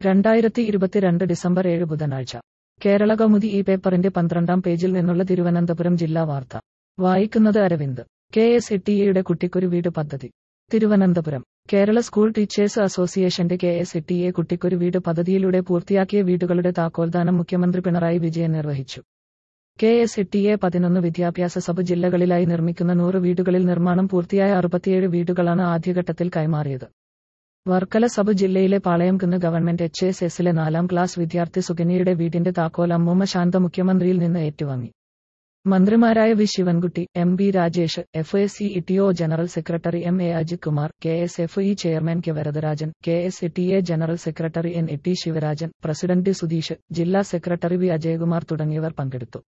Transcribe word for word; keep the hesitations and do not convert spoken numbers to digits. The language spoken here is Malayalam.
രണ്ടായിരത്തി ഇരുപത്തിരണ്ട് ഡിസംബർ ഏഴ് ബുധനാഴ്ച കേരള കൗമുദി ഈ പേപ്പറിന്റെ പന്ത്രണ്ടാം പേജിൽ നിന്നുള്ള തിരുവനന്തപുരം ജില്ലാ വാർത്ത വായിക്കുന്നത് Aravind. K S E T എയുടെ കുട്ടിക്കൊരു വീട് പദ്ധതി. തിരുവനന്തപുരം. കേരള സ്കൂൾ ടീച്ചേഴ്സ് അസോസിയേഷന്റെ K S E T A കുട്ടിക്കൊരു വീട് പദ്ധതിയിലൂടെ പൂർത്തിയാക്കിയ വീടുകളുടെ താക്കോൽദാനം മുഖ്യമന്ത്രി പിണറായി വിജയൻ നിർവഹിച്ചു. K S E T A പതിനൊന്ന് വിദ്യാഭ്യാസ സബ് ജില്ലകളിലായി നിർമ്മിക്കുന്ന നൂറ് വീടുകളിൽ നിർമ്മാണം പൂർത്തിയായ അറുപത്തിയേഴ് വീടുകളാണ് ആദ്യഘട്ടത്തിൽ കൈമാറിയത്. വർക്കല സബ് ജില്ലയിലെ പാളയംകുന്ന് ഗവൺമെന്റ് എച്ച് എസ് എസിലെ നാലാം ക്ലാസ് വിദ്യാർത്ഥി സുകന്യയുടെ വീടിന്റെ താക്കോൽ അമ്മൂമ്മ ശാന്ത മുഖ്യമന്ത്രിയിൽ നിന്ന് ഏറ്റുവാങ്ങി. മന്ത്രിമാരായ V Sivankutty, M B Rajesh, F A C E T O general secretary M A Ajith Kumar, K S F E chairman K Varadarajan, K S E T A general secretary N E T Sivarajan, president D Sudheesh, ജില്ലാ സെക്രട്ടറി വി അജയകുമാർ തുടങ്ങിയവർ പങ്കെടുത്തു.